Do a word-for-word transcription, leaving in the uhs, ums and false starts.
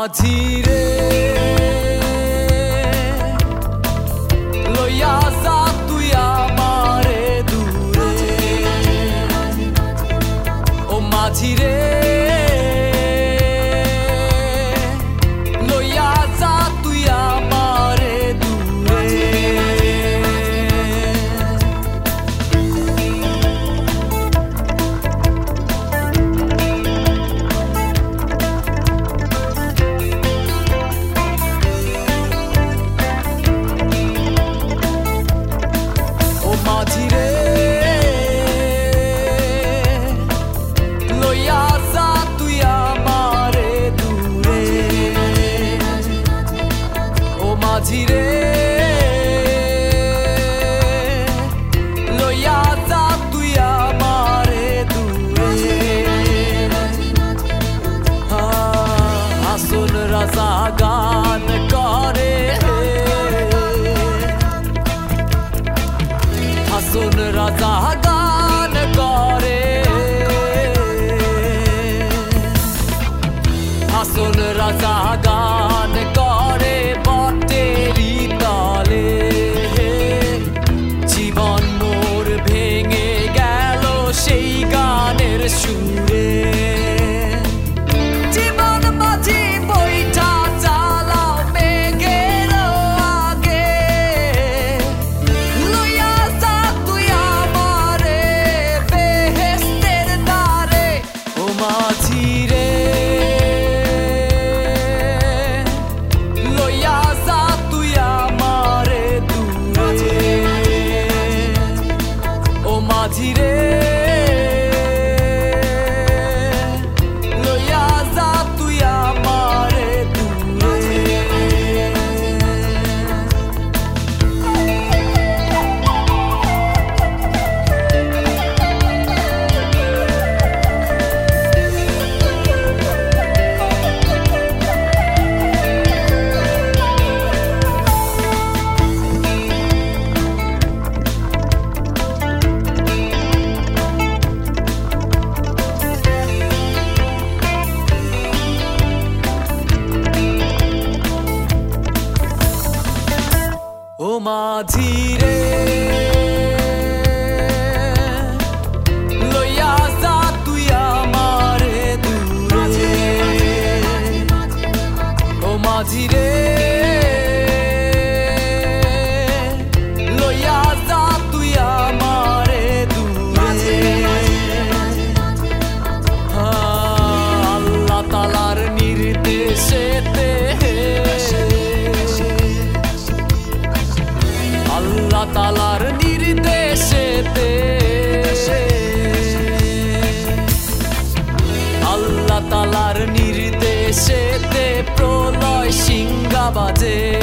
মাঝিরে লইয়া যা তুই আমারে দূরে ও মাঝিরে লইয়া যা তুই আমারে দূরে মাঝিরে লইয়া যা তুই আমারে দূরে ও মাঝিরে লইয়া যা তুই আমারে দূরে আসল রাজা গান করে আসল রাজা গান করে আসল রাজা গান করে বটেরি তলে জীবন মোর ভেঙে গেল সেই গানের সুরে জীবন মাঝি বইটা চালাও মেঘের আগে লইয়া যা তুই আমারে বেহেশতের দ্বারে ও মাঝিরে লইয়া যা তুই আমারে দূরে ও মাঝিরে ও মাঝিরে লইয়া যা তুই আমারে দূরে ও মাঝিরে লইয়া যা তুই আমারে দূরে আল্লাহ তাআলার নির্দেশেতে আল্লাহ তাআলার নির্দেশেতে আল্লাহ তাআলার নির্দেশেতে প্রলয় সিংহা বাজে।